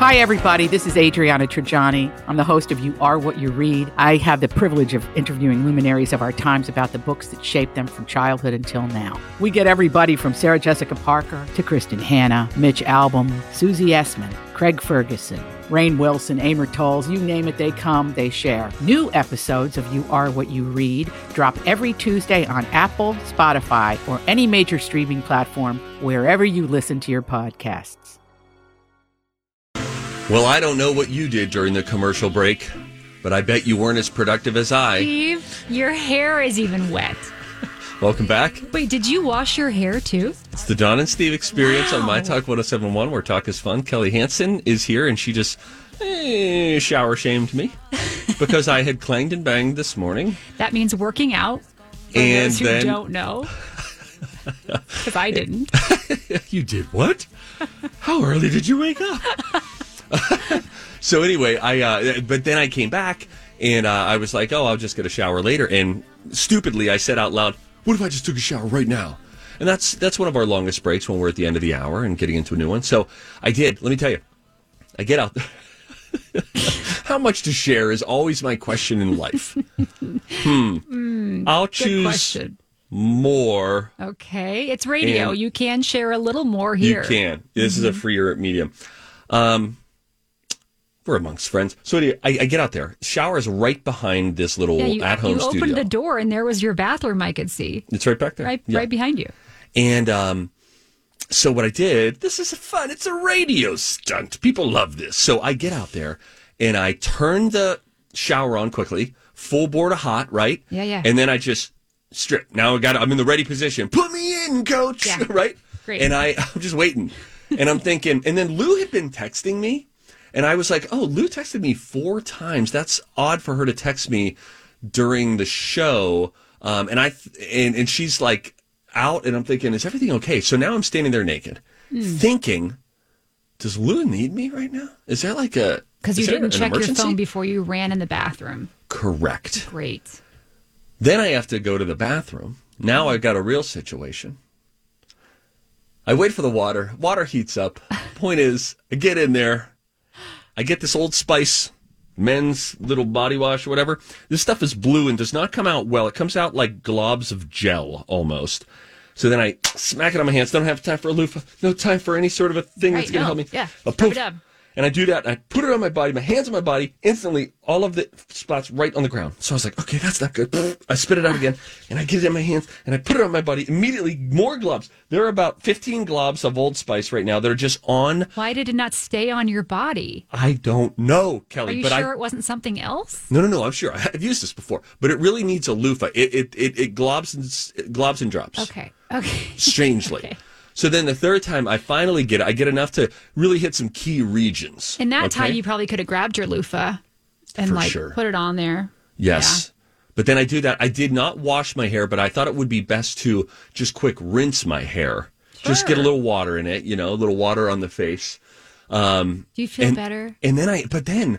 Hi, everybody. This is Adriana Trajani. I'm the host of You Are What You Read. I have the privilege of interviewing luminaries of our times about the books that shaped them from childhood until now. We get everybody from Sarah Jessica Parker to Kristen Hanna, Mitch Albom, Susie Essman, Craig Ferguson, Rainn Wilson, Amor Tolls, you name it, they come, they share. New episodes of You Are What You Read drop every Tuesday on Apple, Spotify, or any major streaming platform wherever you listen to your podcasts. Well, I don't know what you did during the commercial break, but I bet you weren't as productive as I. Steve, your hair is even wet. Welcome back. Wait, did you wash your hair too? It's the Don and Steve experience on My Talk 107.1, where talk is fun. Kelly Hansen is here, and she just shower shamed me because I had clanged and banged this morning. That means working out. For and those who then, don't know, because I didn't. You did what? How early did you wake up? So anyway, but then I came back and I was like, oh, I'll just get a shower later. And stupidly, I said out loud, what if I just took a shower right now? And that's one of our longest breaks when we're at the end of the hour and getting into a new one. So I did. Let me tell you, I get out there. How much to share is always my question in life. I'll choose more. Okay. It's radio. You can share a little more here. You can. This is a freer medium. We're amongst friends. So anyway, I get out there. Shower is right behind this little at-home studio. You opened the door, and there was your bathroom I could see. It's right back there. Right behind you. And so what I did, this is fun. It's a radio stunt. People love this. So I get out there, and I turn the shower on quickly, full board of hot, right? Yeah. And then I just strip. Now I'm in the ready position. Put me in, coach, right? Great. And I'm just waiting. And I'm thinking, and then Lou had been texting me. And I was like, oh, Lou texted me 4 times. That's odd for her to text me during the show. And she's like out, and I'm thinking, is everything okay? So now I'm standing there naked, thinking, does Lou need me right now? Is there like a... Because you didn't check your phone before you ran in the bathroom. Correct. Great. Then I have to go to the bathroom. Now I've got a real situation. I wait for the water. Water heats up. Point is, I get in there. I get this Old Spice men's little body wash or whatever. This stuff is blue and does not come out well. It comes out like globs of gel almost. So then I smack it on my hands. Don't have time for a loofah. No time for any sort of a thing that's going to help me. Yeah. Poof. And I do that. And I put it on my body, my hands on my body. Instantly, all of the spots right on the ground. So I was like, okay, that's not good. I spit it out again. And I get it in my hands. And I put it on my body. Immediately, more globs. There are about 15 globs of Old Spice right now that are just on. Why did it not stay on your body? I don't know, Kelly. Are you sure it wasn't something else? No. I'm sure. I've used this before. But it really needs a loofah. It globs and drops. Okay. Strangely. Okay. So then the third time I finally get it, I get enough to really hit some key regions. In that time, you probably could have grabbed your loofah and put it on there. Yes. Yeah. But then I do that. I did not wash my hair, but I thought it would be best to just quick rinse my hair. Sure. Just get a little water in it, a little water on the face. Do you feel better? And then but then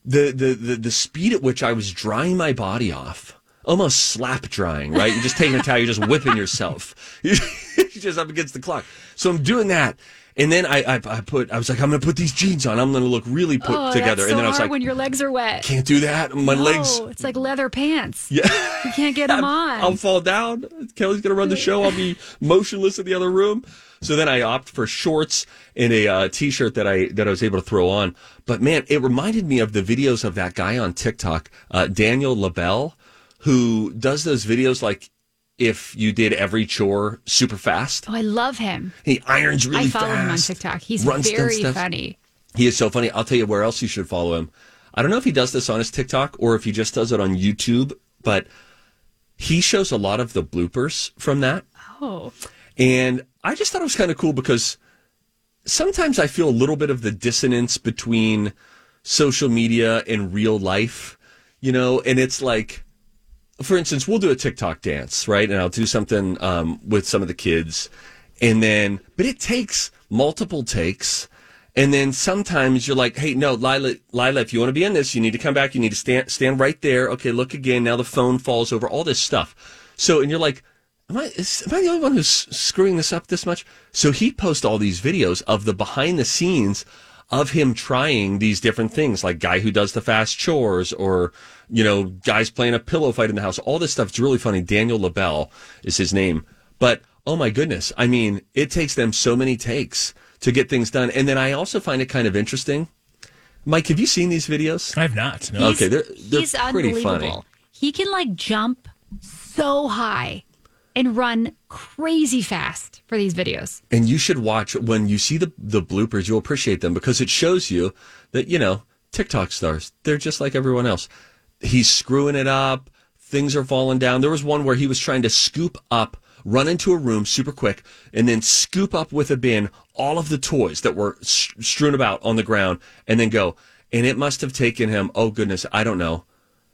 the speed at which I was drying my body off, almost slap drying, right? You're just taking a towel, you're just whipping yourself. You're just up against the clock. So I'm doing that. And then I was like, I'm going to put these jeans on. I'm going to look really put together. That's so and then I was hard like, when your legs are wet. Can't do that. My legs. It's like leather pants. Yeah. You can't get them on. I'll fall down. Kelly's going to run the show. I'll be motionless in the other room. So then I opt for shorts and a T-shirt that I was able to throw on. But man, it reminded me of the videos of that guy on TikTok, Daniel LaBelle, who does those videos like if you did every chore super fast. Oh, I love him. He irons really fast. I follow him on TikTok. He's very funny. He is so funny. I'll tell you where else you should follow him. I don't know if he does this on his TikTok or if he just does it on YouTube, but he shows a lot of the bloopers from that. Oh. And I just thought it was kind of cool because sometimes I feel a little bit of the dissonance between social media and real life, and it's like, for instance, we'll do a TikTok dance, right? And I'll do something with some of the kids. But it takes multiple takes. And then sometimes you're like, hey, no, Lila, if you want to be in this, you need to come back. You need to stand right there. Okay, look again. Now the phone falls over, all this stuff. So, and you're like, am I the only one who's screwing this up this much? So he posts all these videos of the behind the scenes of him trying these different things, like guy who does the fast chores, or, guys playing a pillow fight in the house. All this stuff is really funny. Daniel LaBelle is his name. But, oh my goodness, I mean, it takes them so many takes to get things done. And then I also find it kind of interesting. Mike, have you seen these videos? I have not. No. Okay, they're he's pretty funny. He can jump so high and run crazy fast for these videos. And you should watch, when you see the bloopers, you'll appreciate them, because it shows you that, TikTok stars, they're just like everyone else. He's screwing it up. Things are falling down. There was one where he was trying to scoop up, run into a room super quick, and then scoop up with a bin all of the toys that were strewn about on the ground, and then go. And it must have taken him, oh goodness, I don't know,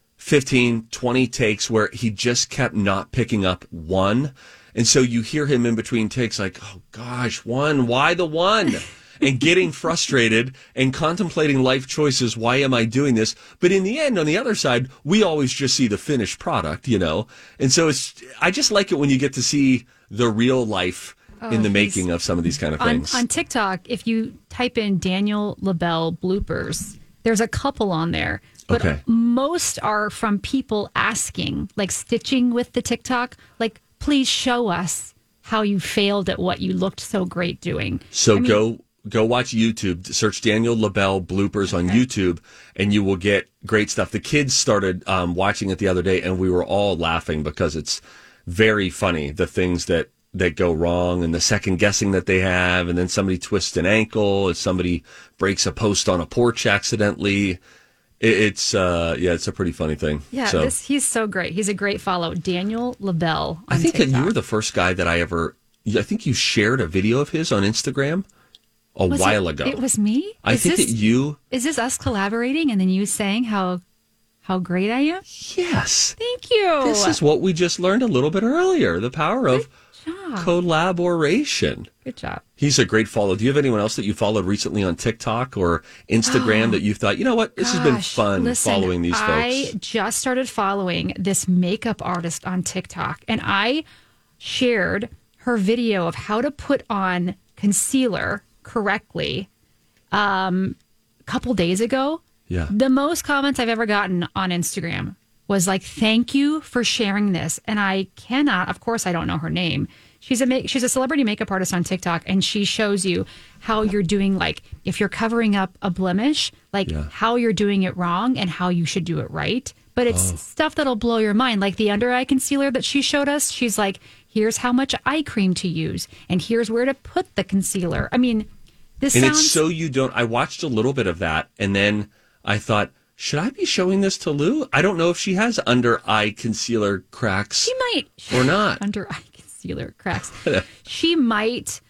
15, 20 takes where he just kept not picking up one. And so you hear him in between takes like, oh gosh, one, why the one? And getting frustrated and contemplating life choices. Why am I doing this? But in the end, on the other side, we always just see the finished product, And so I just like it when you get to see the real life in the making of some of these kind of things. On TikTok, if you type in Daniel LaBelle bloopers, there's a couple on there. But most are from people asking, stitching with the TikTok, please show us how you failed at what you looked so great doing. So go watch YouTube, search Daniel LaBelle bloopers on YouTube, and you will get great stuff. The kids started watching it the other day, and we were all laughing because it's very funny, the things that go wrong and the second guessing that they have, and then somebody twists an ankle, and somebody breaks a post on a porch accidentally. It's a pretty funny thing. Yeah, he's so great. He's a great follow. Daniel LaBelle on I think TikTok. that you were the first guy that I think you shared a video of his on Instagram a while ago. It was me? Is this us collaborating and then you saying how great I am? Yes. Thank you. This is what we just learned a little bit earlier, the power of collaboration. Good job. He's a great follow. Do you have anyone else that you followed recently on TikTok or Instagram that you thought, you know what, this has been fun following these folks? I just started following this makeup artist on TikTok, and I shared her video of how to put on concealer correctly a couple days ago. Yeah. The most comments I've ever gotten on Instagram was thank you for sharing this. And I cannot, of course, I don't know her name. She's a celebrity makeup artist on TikTok, and she shows you how you're doing, if you're covering up a blemish, how you're doing it wrong and how you should do it right. But it's stuff that'll blow your mind, like the under eye concealer that she showed us. She's like, here's how much eye cream to use, and here's where to put the concealer. I mean, it's so you don't. I watched a little bit of that, and then I thought, should I be showing this to Lou? I don't know if she has under eye concealer cracks. She might. Or not. Under eye concealer cracks. She might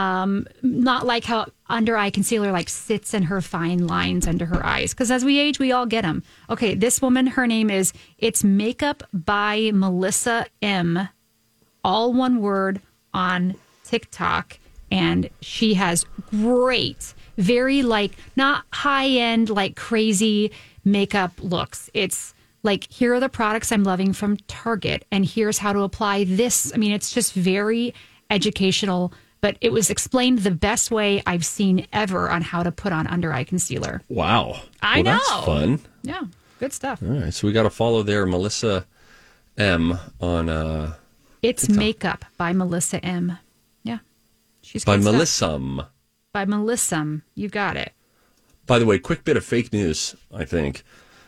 not like how under eye concealer sits in her fine lines under her eyes. Because as we age, we all get them. Okay, this woman, her name is It's Makeup by Melissa M. All one word on TikTok. And she has great, very not high end, crazy makeup looks. It's here are the products I'm loving from Target, and here's how to apply this. I mean, it's just very educational, but it was explained the best way I've seen ever on how to put on under eye concealer. Wow. I know. That's fun. Yeah, good stuff. All right, so we got to follow there, Melissa M. on It's TikTok. Makeup by Melissa M. Yeah. She's by good stuff. Melissa. By Melissa. You got it. By the way, quick bit of fake news, I think.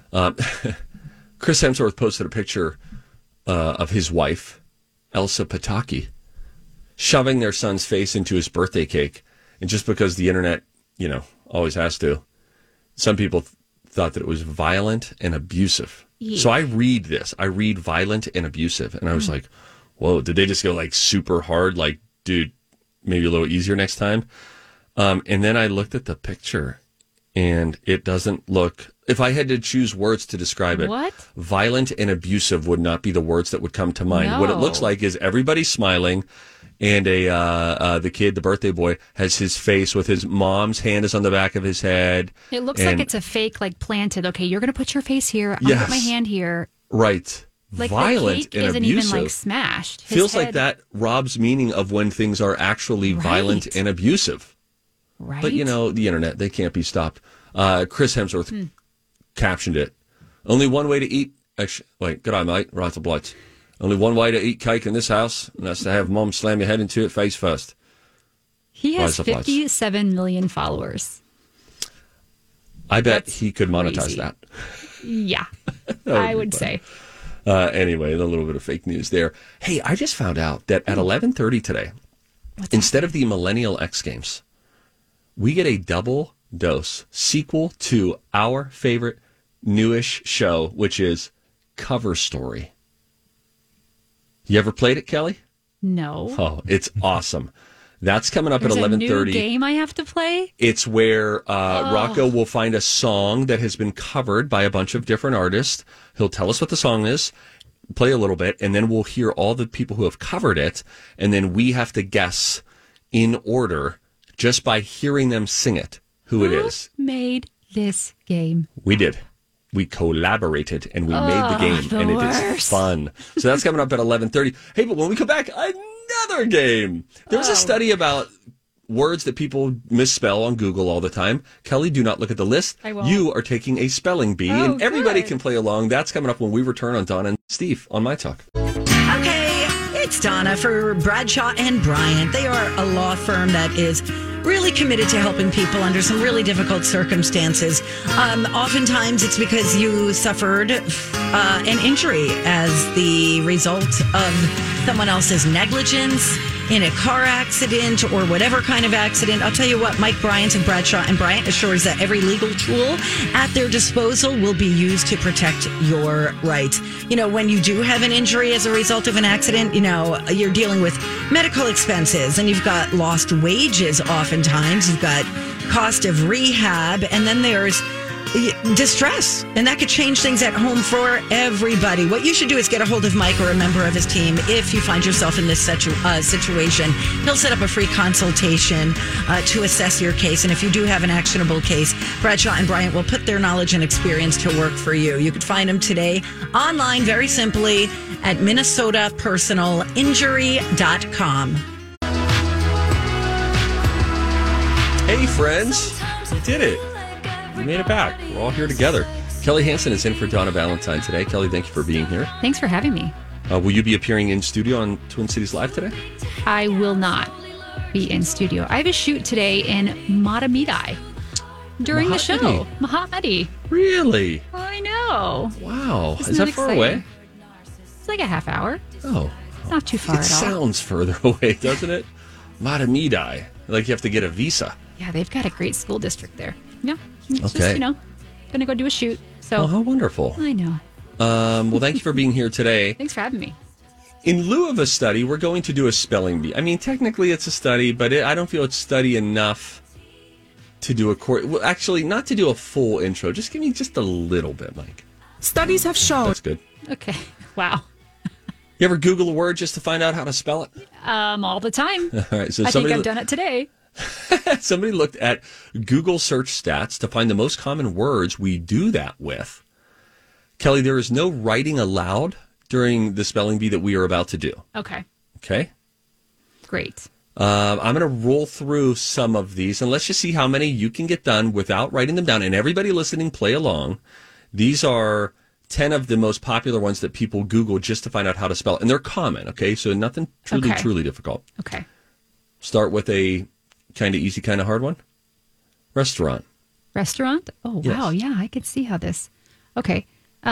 Chris Hemsworth posted a picture of his wife, Elsa Pataki, shoving their son's face into his birthday cake. And just because the internet, always has to, some people thought that it was violent and abusive. Yeah. So I read violent and abusive. And I was like, whoa, did they just go super hard? Dude, maybe a little easier next time. And then I looked at the picture, and it doesn't look, if I had to choose words to describe it, what? Violent and abusive would not be the words that would come to mind. No. What it looks like is everybody smiling, and the kid, the birthday boy, has his face with his mom's hand is on the back of his head. It looks like it's a fake, planted. Okay, you're going to put your face here. I'll put my hand here. Right. Violent the cake and isn't abusive. Even smashed. Feels like that robs meaning of when things are actually violent and abusive. Right. But, the internet, they can't be stopped. Chris Hemsworth captioned it. Only one way to eat... Actually, wait, good eye, mate. Right to bloods. Only one way to eat cake in this house, and that's to have Mom slam your head into it face first. He has 57 million followers. I bet he could monetize crazy. that. Yeah, I would say. Anyway, a little bit of fake news there. Hey, I just found out that at 11:30 today, instead of the Millennial X Games, we get a double dose sequel to our favorite newish show, which is Cover Story. You ever played it, Kelly? No. Oh, it's awesome. That's coming up There's at 11:30. a new game I have to play? It's where Rocco will find a song that has been covered by a bunch of different artists. He'll tell us what the song is, play a little bit, and then we'll hear all the people who have covered it, and then we have to guess in order just by hearing them sing it who it is. Who made this game? We did. We collaborated and we made the game, and it is fun. So that's coming up at 11:30. Hey, but when we come back, another game. There was a study about words that people misspell on Google all the time. Kelly, do not look at the list. I won't. You are taking a spelling bee, and everybody can play along. That's coming up when we return on Donna and Steve on My Talk. Okay, it's Donna for Bradshaw and Bryant. They are a law firm that is really committed to helping people under some really difficult circumstances. Oftentimes it's because you suffered an injury as the result of someone else's negligence in a car accident or whatever kind of accident. I'll tell you what, Mike Bryant of Bradshaw and Bryant assures that every legal tool at their disposal will be used to protect your rights. When you do have an injury as a result of an accident, you're dealing with medical expenses, and you've got lost wages oftentimes. You've got cost of rehab, and then there's distress, and that could change things at home for everybody. What you should do is get a hold of Mike or a member of his team if you find yourself in this situation. He'll set up a free consultation to assess your case, and if you do have an actionable case, Bradshaw and Bryant will put their knowledge and experience to work for you. You could find them today online very simply at minnesotapersonalinjury.com. Hey, friends. We did it. We made it back. We're all here together. Kelly Hansen is in for Donna Valentine today. Kelly, thank you for being here. Thanks for having me. Will you be appearing in studio on Twin Cities Live today? I will not be in studio. I have a shoot today in Matamidi during the show. Mahatmadi. Really? I know. Wow. Isn't is that that far exciting? away? It's like a half hour. Oh. Not too far It at all. sounds further away, doesn't it? Matamidi. Like you have to get a visa. Yeah, they've got a great school district there. Yeah. It's Okay. just, going to go do a shoot. So Oh, how wonderful. I know. Well, thank you for being here today. Thanks for having me. In lieu of a study, we're going to do a spelling bee. I mean, technically it's a study, but I don't feel it's study enough to do a course. Well, actually, not to do a full intro. Just give me just a little bit, Mike. Studies have shown. That's good. Okay. Wow. You ever Google a word just to find out how to spell it? All the time. All right. So I think I've done it today. somebody looked at Google search stats to find the most common words we do that with. Kelly, there is no writing aloud during the spelling bee that we are about to do. Okay. Okay? Great. I'm going to roll through some of these, and let's just see how many you can get done without writing them down. And everybody listening, play along. These are 10 of the most popular ones that people Google just to find out how to spell. And they're common, okay? So nothing truly difficult. Okay. Start with a kind of easy, kind of hard one. Restaurant. Restaurant? Oh, Yes. wow. Yeah, I could see how this. Okay.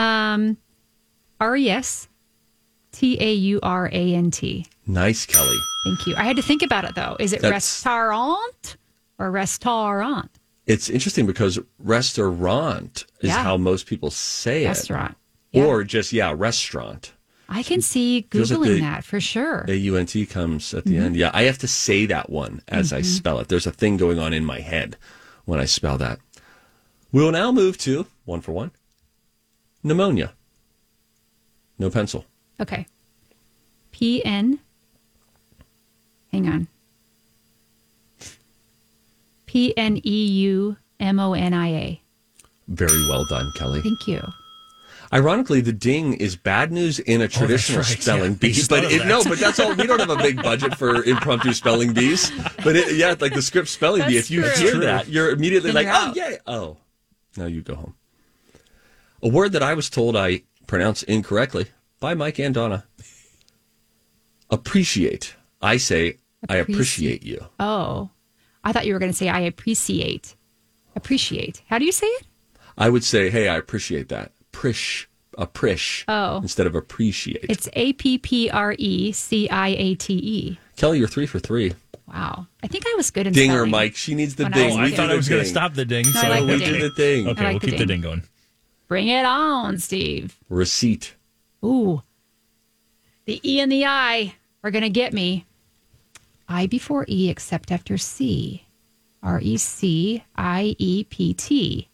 RESTAURANT. Nice, Kelly. Thank you. I had to think about it, though. Is it That's- restaurant or restaurant? It's interesting because restaurant is Yeah. how most people say it. Restaurant. Yeah. Or just, restaurant. I can see Feels like Googling the- that for sure. AUNT comes at the end. Yeah, I have to say that one as I spell it. There's a thing going on in my head when I spell that. We'll now move to, one for one, pneumonia. No pencil. Okay. PN. Hang on. PNEUMONIA. Very well done, Kelly. Thank you. Ironically, the ding is bad news in a traditional spelling bee. But but that's all. We don't have a big budget for impromptu spelling bees. But like the script spelling bee, if you hear that, you're immediately like, oh, yay. Oh, now you go home. A word that I was told I pronounce incorrectly by Mike and Donna. Appreciate. I say, I appreciate you. Oh, I thought you were going to say, I appreciate. Appreciate. How do you say it? I would say, hey, I appreciate that. Prish. Instead of appreciate. It's APPRECIATE. Kelly, you're 3 for 3. Wow. I think I was good in Ding spelling. or Mike. She needs the ding. I thought I was going to stop the ding. No, so we do the ding. Okay, we'll keep the ding going. Bring it on, Steve. Receipt. Ooh. The E and the I are going to get me. I before E except after C. RECIEPT.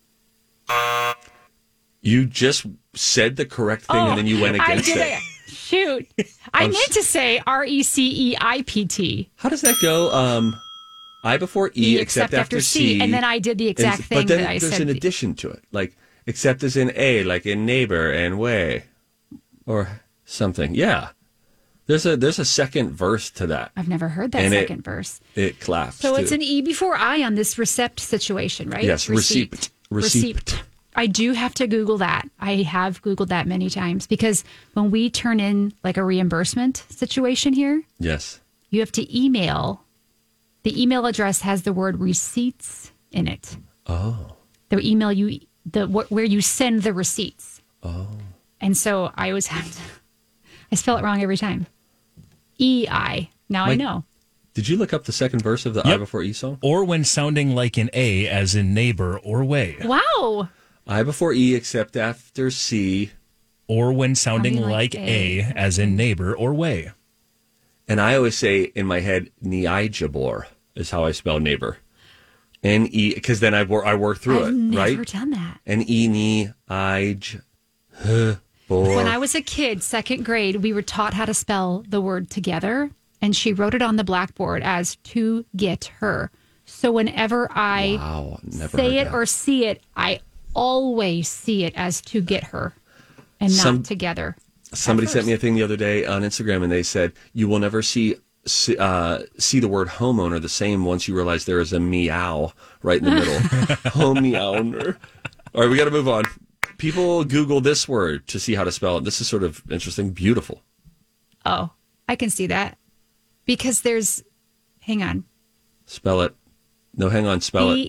You just said the correct thing and then you went against it. Shoot. I meant to say RECEIPT. How does that go? I before E except after C. And then I did the exact thing but then that I said. There's an addition to it. Like, except as in A, like in neighbor and way. Or something. Yeah. There's a second verse to that. I've never heard that second verse. It claps. So it's an E before I on this recept situation, right? Yes, receipt. I do have to Google that. I have Googled that many times because when we turn in like a reimbursement situation here, yes, you have to email. The email address has the word receipts in it. Oh. The email where you send the receipts. Oh. And so I always have to, I spell it wrong every time. EI. Now I know. Did you look up the second verse of the I before E song? Or when sounding like an A, as in neighbor or way. Wow. I before E except after C. Or when sounding like A, as in neighbor or way. And I always say in my head, Neijabor is how I spell neighbor. N-E, because then I work through it, right? I've never done that. N-E-Ni-I-J-Bor. When I was a kid, second grade, we were taught how to spell the word together. And she wrote it on the blackboard as to get her. So whenever I say it or see it, I always see it as to get her and not together. Somebody sent me a thing the other day on Instagram and they said, you will never see the word homeowner the same once you realize there is a meow right in the middle. Homeowner. All right, we got to move on. People Google this word to see how to spell it. This is sort of interesting. Beautiful. Oh, I can see that. Because hang on. Spell it. No, hang on. Spell it.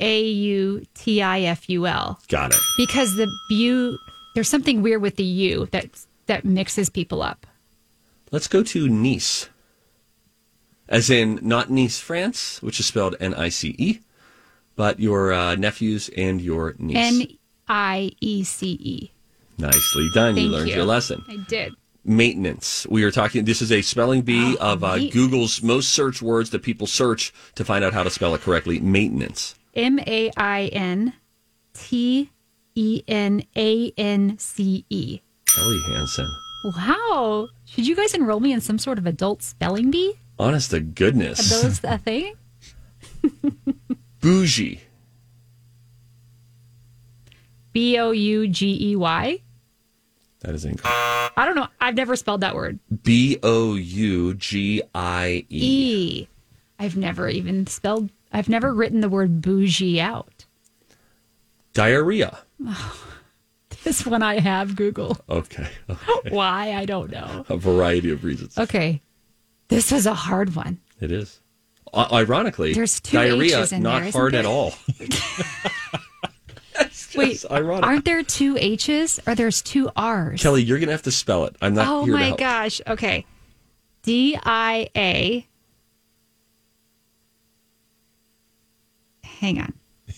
Beautiful. Got it. Because there's something weird with the U that mixes people up. Let's go to Nice. As in, not Nice, France, which is spelled N-I-C-E, but your nephews and your niece. N-I-E-C-E. Nicely done. You learned your lesson. I did. Maintenance. We are talking, this is a spelling bee of Google's most searched words that people search to find out how to spell it correctly. Maintenance. M-A-I-N-T-E-N-A-N-C-E. Kelly Hansen. Wow. Should you guys enroll me in some sort of adult spelling bee? Honest to goodness. Are those a thing? Bougie. B-O-U-G-E-Y? That is incorrect. I don't know. I've never spelled that word. B-O-U-G-I-E. I've never written the word bougie out. Diarrhea. This one I have Google. Okay. Why? I don't know. A variety of reasons. Okay. This was a hard one. It is. Ironically, there's two diarrhea, H's in not there, hard isn't at all. Wait, ironic. Aren't there two H's or there's two R's? Kelly, you're going to have to spell it. I'm not here to help. Oh, my gosh. Okay. D-I-A. Hang on.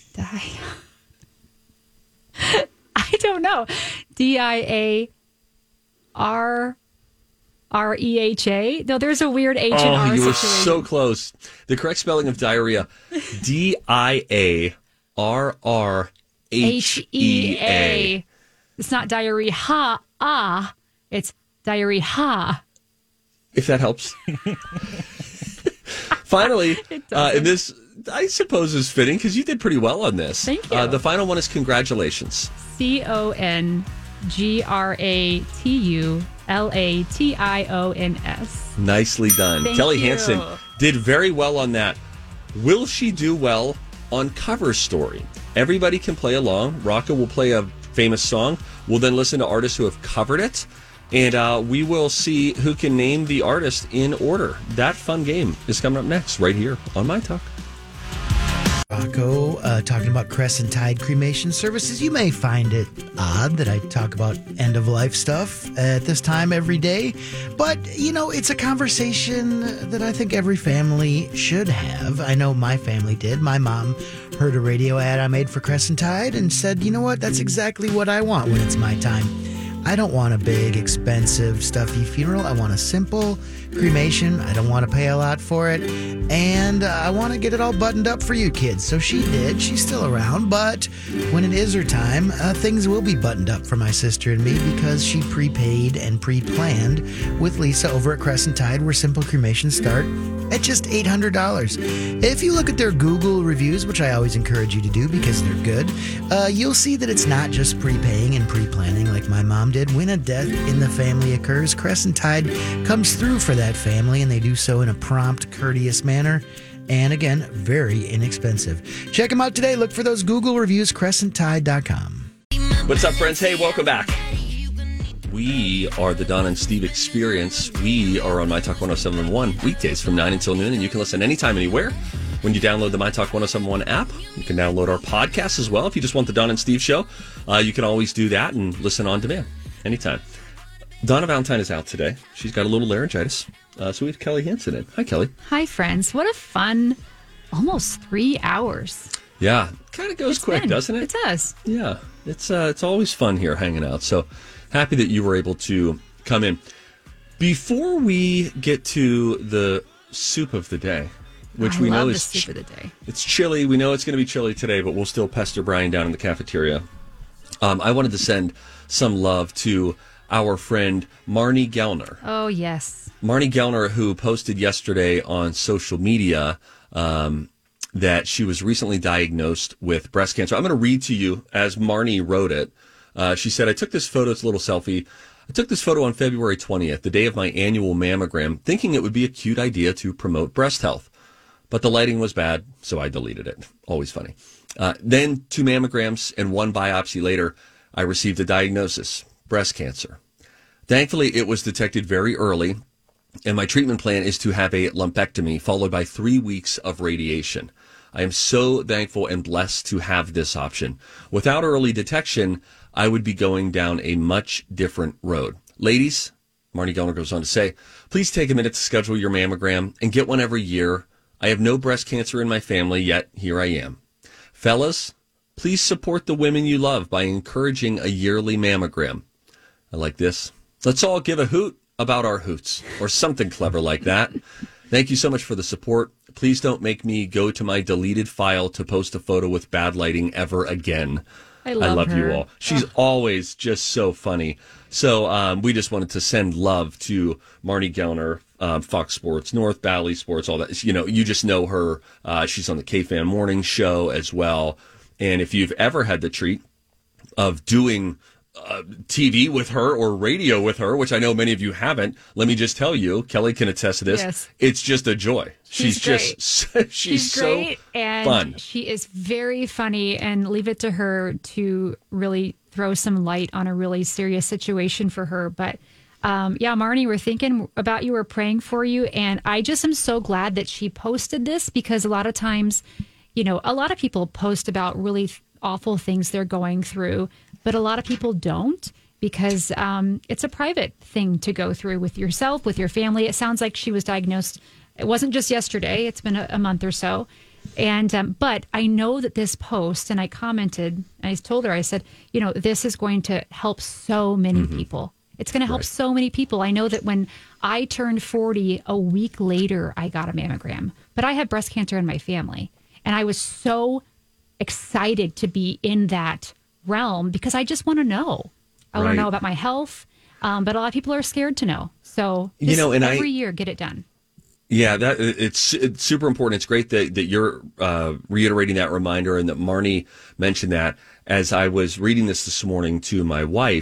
I don't know. D-I-A-R-R-E-H-A? No, there's a weird H and R you were situation. so close. The correct spelling of diarrhea, D-I-A-R-R-H-E-A. H-E-A. It's not diarrhea. It's diarrhea. If that helps. Finally, and this, I suppose, is fitting because you did pretty well on this. Thank you. The final one is congratulations. C-O-N. GRATULATIONS. Nicely done. Thank Kelly you. Hansen did very well on that. Will she do well on Cover Story? Everybody can play along. Rocco will play a famous song. We'll then listen to artists who have covered it. And we will see who can name the artist in order. That fun game is coming up next, right here on My Talk. Rocco, talking about Crescent Tide Cremation Services. You may find it odd that I talk about end-of-life stuff at this time every day, but, it's a conversation that I think every family should have. I know my family did. My mom heard a radio ad I made for Crescent Tide and said, you know what, that's exactly what I want when it's my time. I don't want a big, expensive, stuffy funeral. I want a simple cremation. I don't want to pay a lot for it. And I want to get it all buttoned up for you kids. So she did. She's still around. But when it is her time, things will be buttoned up for my sister and me because she prepaid and pre-planned with Lisa over at Crescent Tide, where simple cremations start at just $800. If you look at their Google reviews, which I always encourage you to do because they're good, you'll see that it's not just prepaying and pre-planning like my mom did. When a death in the family occurs, Crescent Tide comes through for that family, and they do so in a prompt, courteous manner. And again, very inexpensive. Check them out today. Look for those Google reviews, crescenttide.com. What's up, friends? Hey, welcome back. We are the Don and Steve Experience. We are on My Talk 1071 weekdays from 9 until noon, and you can listen anytime, anywhere. When you download the My Talk 1071 app, you can download our podcast as well. If you just want the Don and Steve show, you can always do that and listen on demand anytime. Donna Valentine is out today. She's got a little laryngitis. So we have Kelly Hansen in. Hi, Kelly. Hi, friends. What a fun, almost 3 hours. Yeah, kind of goes quick, doesn't it? It does. Yeah, it's always fun here hanging out. So happy that you were able to come in. Before we get to the soup of the day, which we know is the soup of the day. It's chilly. We know it's going to be chilly today, but we'll still pester Brian down in the cafeteria. I wanted to send some love to our friend Marnie Gellner. Oh, yes. Marnie Gellner, who posted yesterday on social media that she was recently diagnosed with breast cancer. I'm going to read to you as Marnie wrote it. She said, I took this photo. It's a little selfie. I took this photo on February 20th, the day of my annual mammogram, thinking it would be a cute idea to promote breast health. But the lighting was bad, so I deleted it. Always funny. Then 2 mammograms and 1 biopsy later, I received a diagnosis, breast cancer. Thankfully, it was detected very early, and my treatment plan is to have a lumpectomy followed by 3 weeks of radiation. I am so thankful and blessed to have this option. Without early detection, I would be going down a much different road. Ladies, Marnie Gellner goes on to say, please take a minute to schedule your mammogram and get one every year. I have no breast cancer in my family, yet here I am. Fellas, please support the women you love by encouraging a yearly mammogram. I like this. Let's all give a hoot about our hoots, or something clever like that. Thank you so much for the support. Please don't make me go to my deleted file to post a photo with bad lighting ever again. I love you all. She's always just so funny. So we just wanted to send love to Marnie Gellner, Fox Sports North, Bally Sports, all that. You know, you just know her. She's on the K-Fan Morning Show as well. And if you've ever had the treat of doing TV with her or radio with her, which I know many of you haven't, let me just tell you, Kelly can attest to this. Yes. It's just a joy. She's great. She's so great and fun. She is very funny, and leave it to her to really throw some light on a really serious situation for her. But yeah, Marnie, we're thinking about you. We're praying for you. And I just am so glad that she posted this, because a lot of times, you know, a lot of people post about really awful things they're going through, but a lot of people don't, because it's a private thing to go through with yourself, with your family. It sounds like she was diagnosed. It wasn't just yesterday. It's been a month or so. And but I know that this post, and I commented, I told her, I said, you know, this is going to help so many people. It's going to help so many people. I know that when I turned 40, a week later, I got a mammogram. But I had breast cancer in my family. And I was so excited to be in that realm, because I just want to know. I want to know about my health. But a lot of people are scared to know. So and every year, get it done. Yeah, it's super important. It's great that you're reiterating that reminder, and that Marnie mentioned that. As I was reading this morning to my wife,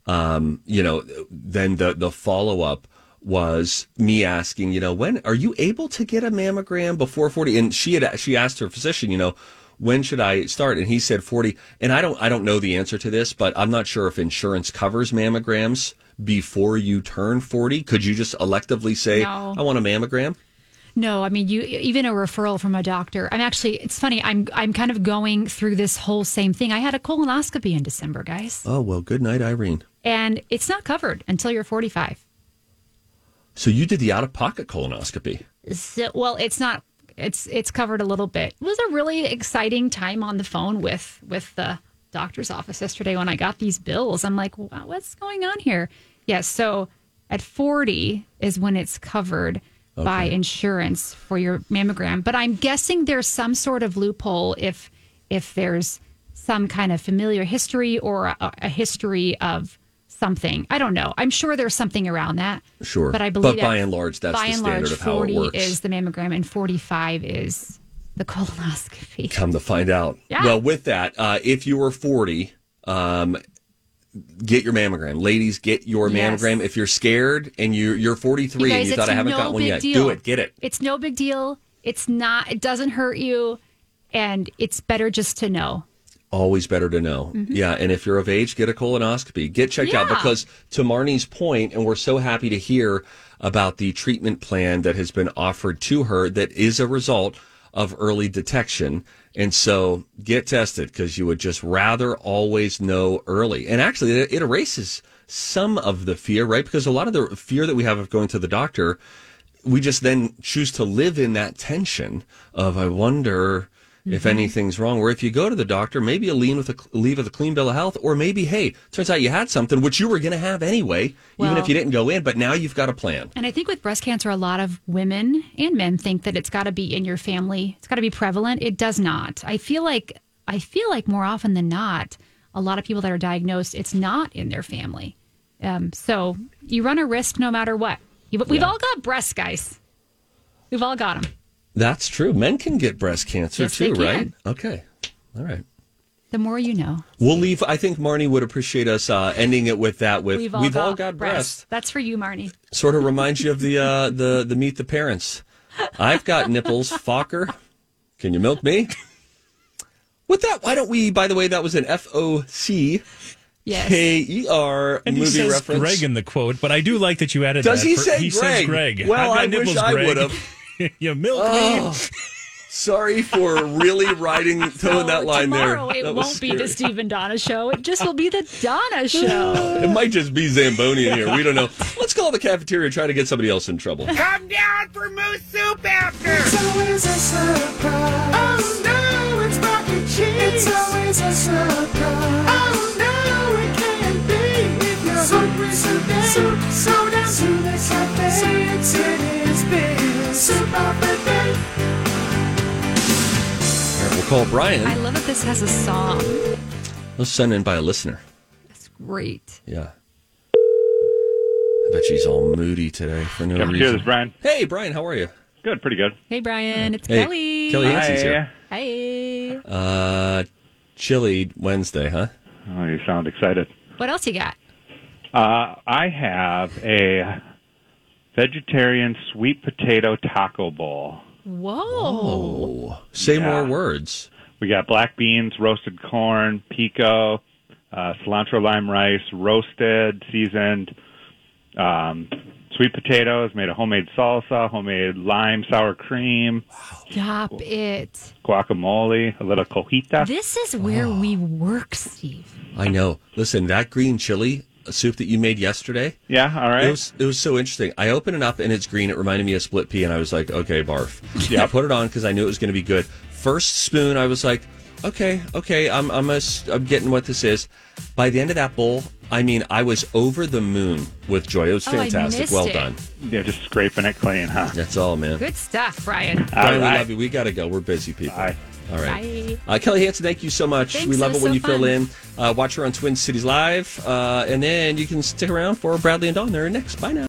then the follow-up was me asking, when are you able to get a mammogram before 40? And she asked her physician, when should I start? And he said 40. And I don't know the answer to this, but I'm not sure if insurance covers mammograms before you turn 40. Could you just electively say, No. I want a mammogram? No, I mean, even a referral from a doctor. It's funny. I'm kind of going through this whole same thing. I had a colonoscopy in December, guys. Oh, well, good night, Irene. And it's not covered until you're 45. So you did the out-of-pocket colonoscopy. Well, it's not. It's covered a little bit. It was a really exciting time on the phone with the doctor's office yesterday when I got these bills. I'm like, wow, what's going on here? Yes, so at 40 is when it's covered by insurance for your mammogram. But I'm guessing there's some sort of loophole if there's some kind of familiar history or a history of something. I don't know. I'm sure there's something around that. Sure. But I believe by and large, that's the standard of how it 40 works. is the mammogram and 45 is the colonoscopy. Come to find out. Yeah. Well, with that, if you were 40, get your mammogram. Ladies, get your mammogram. If you're scared and you're 43 guys, and you thought I haven't got one yet, do it. Get it. It's no big deal. It doesn't hurt you. And it's better just to know. Always better to know. Mm-hmm. Yeah. And if you're of age, get a colonoscopy. Get checked out, because to Marnie's point, and we're so happy to hear about the treatment plan that has been offered to her that is a result of early detection. And so get tested, because you would just rather always know early. And actually, it erases some of the fear, right? Because a lot of the fear that we have of going to the doctor, we just then choose to live in that tension of, I wonder if anything's wrong. Where if you go to the doctor, maybe you leave with a clean bill of health, or maybe, hey, turns out you had something, which you were going to have anyway, even if you didn't go in, but now you've got a plan. And I think with breast cancer, a lot of women and men think that it's got to be in your family. It's got to be prevalent. It does not. I feel like more often than not, a lot of people that are diagnosed, it's not in their family. So you run a risk no matter what. We've all got breasts, guys. We've all got them. That's true. Men can get breast cancer too, right? Okay. All right. The more you know. We'll leave. I think Marnie would appreciate us ending it with that. We've all got breasts. That's for you, Marnie. Sort of reminds you of the Meet the Parents. I've got nipples. Fokker, can you milk me? With that, why don't we? By the way, that was an FOC. Yes. KER and movie he says reference. Greg in the quote, but I do like that you added Does that. He say he Greg? Says Greg. Well, I've got I nipples, wish I Greg. would have. You milk me. Sorry for really towing that line there. Tomorrow it That was won't be scary. the Steve and Donna show. It just will be the Donna show. It might just be Zamboni in here. We don't know. Let's call the cafeteria and try to get somebody else in trouble. Come down for moose soup after. It's always a surprise. Oh no, it's mac and cheese. It's always a surprise. Oh no, it can't be. If you're hungry today, so down to the cafe. It is big. Soup of the day. All right, we'll call Brian. I love that this has a song. It was sent in by a listener. It's great. Yeah. I bet she's all moody today for no reason. Cheers, Brian. Hey, Brian, how are you? Good, pretty good. Hey, Brian. It's Hey, Kelly. Kelly Hansen's here. Hey. Chilly Wednesday, huh? Oh, you sound excited. What else you got? I have a vegetarian sweet potato taco bowl. Whoa. Oh, say more words. We got black beans, roasted corn, pico, cilantro lime rice, roasted, seasoned, sweet potatoes, made a homemade salsa, homemade lime sour cream. Stop it. Guacamole, a little cojita. This is where we work, Steve. I know. Listen, that green chili soup that you made yesterday. Yeah, all right. It was so interesting. I opened it up and it's green. It reminded me of split pea, and I was like, okay, barf. Yeah, I put it on because I knew it was going to be good. First spoon, I was like, okay, I'm getting what this is. By the end of that bowl, I mean, I was over the moon with joy. It was fantastic. Well done. Yeah, just scraping it clean, huh? That's all, man. Good stuff, Brian. Brian, we love you. We got to go. We're busy people. Bye. All right. Bye. Kelly Hansen, thank you so much. Thanks, we love it it when was you so fill fun. in. Watch her on Twin Cities Live. And then you can stick around for Bradley and Dawn. They're next. Bye now.